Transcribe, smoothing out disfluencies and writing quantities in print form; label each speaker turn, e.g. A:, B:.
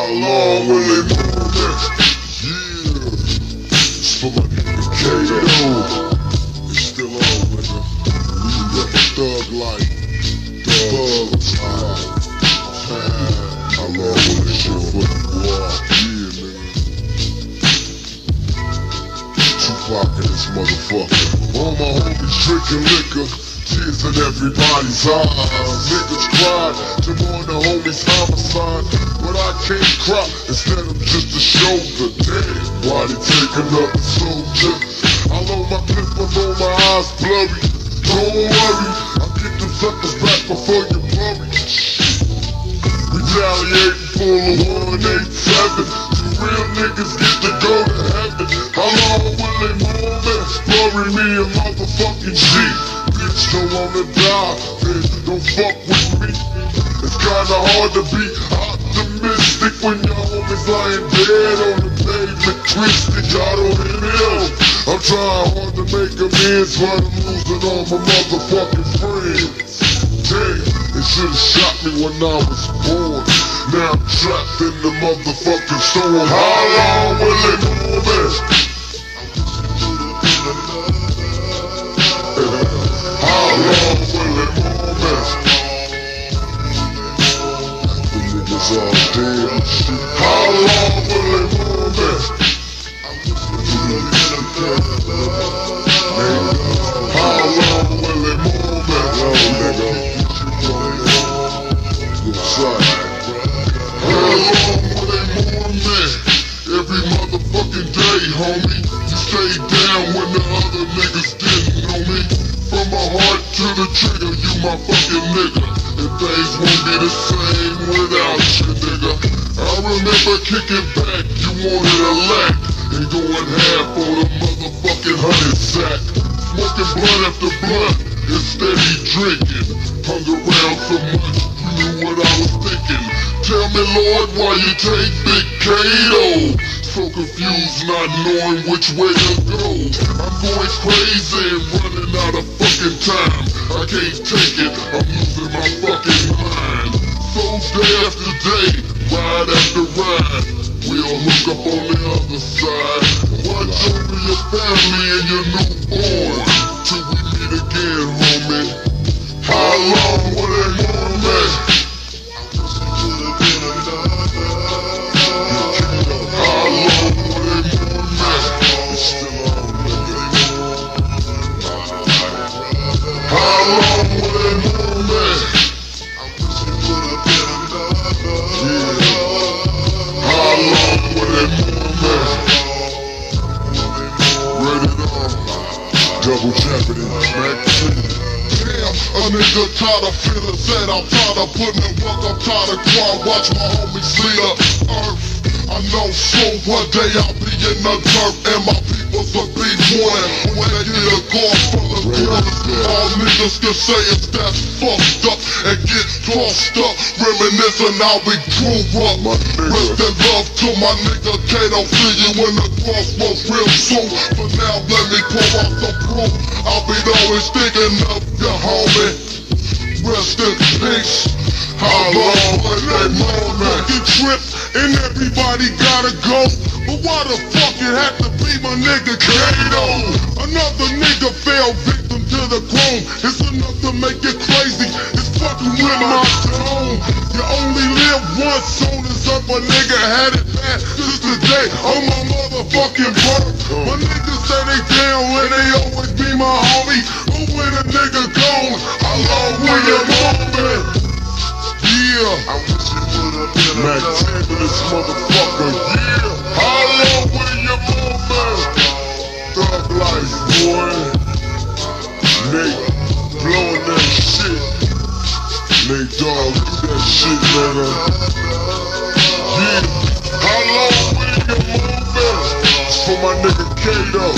A: How long will they move it? Yeah. It's for my nigga Kato. It's still on, nigga. We got the thug life. Thug life. How long will this shit for the war? Yeah, nigga. Tupac in this motherfucker. All my homies drinking liquor. Tears in everybody's eyes. Niggas cried to mourn the homies' homicide, but I can't cry. Instead I'm just a shoulder. Damn, why they taking up a soldier? I load my clip, I roll my eyes blurry. Don't worry, I'll get them suckers back before you worry. Retaliating full of 187. Two real niggas get to go to heaven. How long will they move it? Bury me a motherfucking G. Bitch don't wanna die, bitch don't fuck with me. It's kinda hard to be optimistic when your homies lying dead on the pavement, twisted. Y'all don't hear me. I'm trying hard to make amends, but I'm losing all my motherfucking friends. Damn, they should've shot me when I was born. Now I'm trapped in the motherfucking storm. How long will it move it? How long will it move it? The niggas all dead and shit. How long will it move it? How long will it move it? Yo, nigga. How long will they move me? Every motherfucking day, homie. You stay down when the other niggas didn't know me. From my heart to the trigger, you my fucking nigga. And things won't be the same without you, nigga. I remember kicking back, you wanted a lack. And going half on a motherfucking 100 sack. Smoking blunt after blunt and steady drinking. Hung around so much, you knew what I was thinking. Tell me, Lord, why you take Big Kato? So confused, not knowing which way to go. I'm going crazy and running out of fucking time. I can't take it, I'm losing my fucking mind. So day after day, ride after ride, we'll hook up on the other side. Watch over your family and your newborn till we meet again, homie. How long will it move me? Double Jeopardy, Mac 2. Damn, a nigga tired of feeling sad. I'm tired of putting in work. I'm tired of crying. Watch my homies lead up earth. I know so one day I'll be in the dirt and my peoples will be one. When they get a call from the girls, all niggas can say is that's fucked up and get tossed up. Reminiscing how we grew up. Rest in love to my nigga Kato. See you in the crossroads real soon. But now let me pour out some proof. I'll be always thinking of you, homie. Rest in peace. How long will they move me? Trip and everybody gotta go. But why the fuck it had to be my nigga Kato? Another nigga fell victim to the chrome. It's enough to make you crazy. It's fucking with my tone. You only live once, soon as up a nigga had it bad. Just today on my motherfucking birth. My niggas say they down when they always be my homie. But when a nigga gone, how long will you move me? Yeah, I wish you would've been Mac 10 to this motherfucker, yeah. How long will you move me? Thug life, boy. Nate blowing that shit. Nate Dogg, get that shit, nigga. Yeah, how long will you move me? It's for my nigga Kato.